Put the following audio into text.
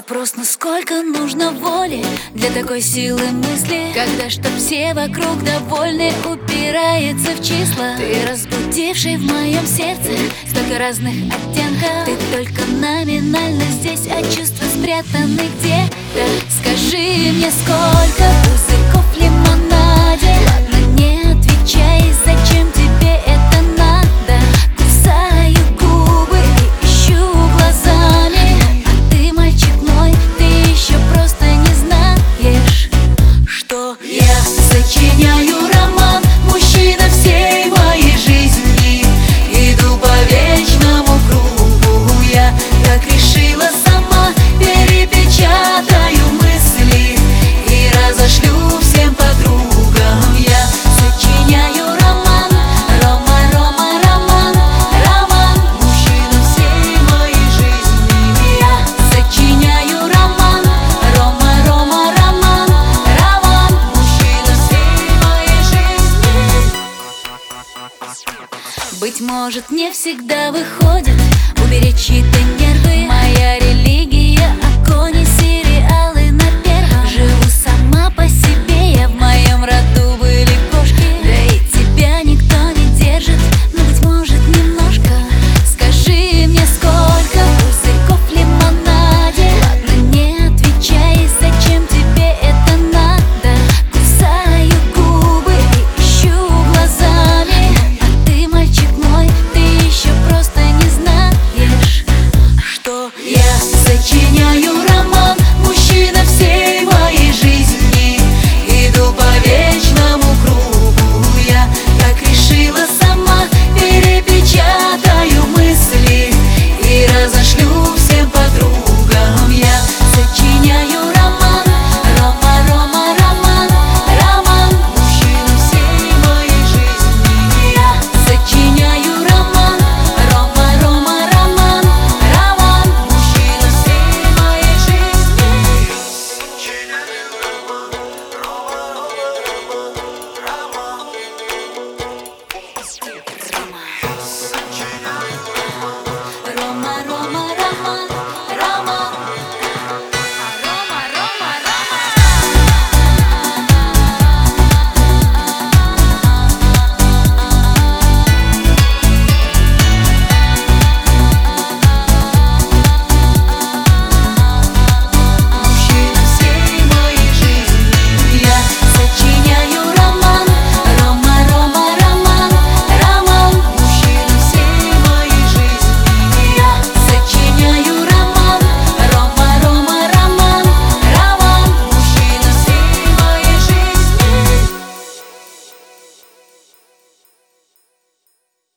Вопрос, насколько нужно воли для такой силы мысли, когда чтоб все вокруг довольны упирается в числа. Ты разбудивший в моем сердце столько разных оттенков. Ты только номинально здесь, а чувства спрятаны где-то. Скажи мне, сколько пузырьков в лимонаде? Ладно, не отвечай, зачем тебе это надо? Кусаю губы и ищу глазами. А ты, мальчик мой, ты еще просто не знаешь, что я сочиняю роман, мужчина всей моей жизни. Иду по вечному кругу, я так решила сама. Перепечатаю мысли и разошлю всем подругам. Я сочиняю роман, Рома, Рома, роман, роман, мужчина всей моей жизни. Я сочиняю роман, Рома, Рома, роман, роман, мужчина всей моей жизни. Быть может, не всегда выходит